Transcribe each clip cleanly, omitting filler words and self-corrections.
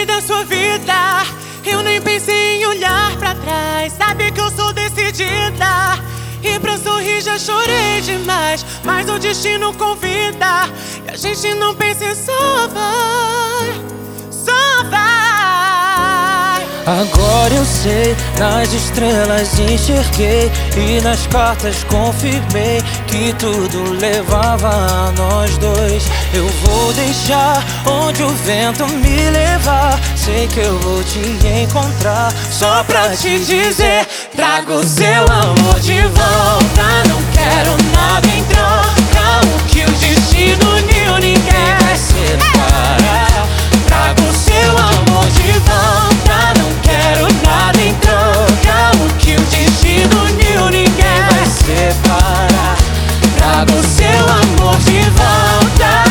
saí da sua vida, eu nem pensei em olhar pra trás. Sabe que eu sou decidida, e pra sorrir já chorei demais. Mas o destino convida, e a gente não pensa em só vai, só vai. Agora eu sei, nas estrelas enxerguei, e nas cartas confirmei que tudo levava a nós dois. Eu vou deixar onde o vento me levar, sei que eu vou te encontrar, só pra te dizer: trago o seu amor de volta. Não quero nada em troca, o que o destino uniu ninguém vai separar. Trago o seu amor de volta, não quero nada em troca, o que o destino uniu ninguém vai separar. Trago o seu amor de volta.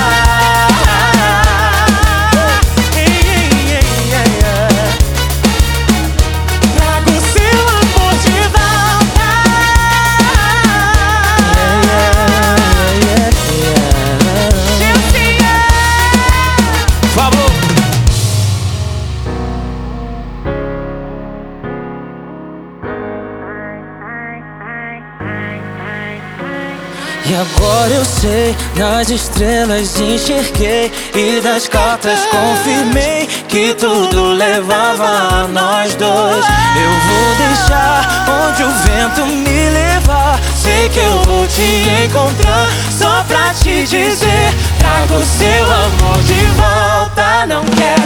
Trago o seu amor de volta. Falou. E agora eu sei, nas estrelas enxerguei, e das cartas confirmei que tudo levava a nós dois. Eu vou deixar onde o vento me levar, sei que eu vou te encontrar, só pra te dizer: trago o seu amor de volta. Não quero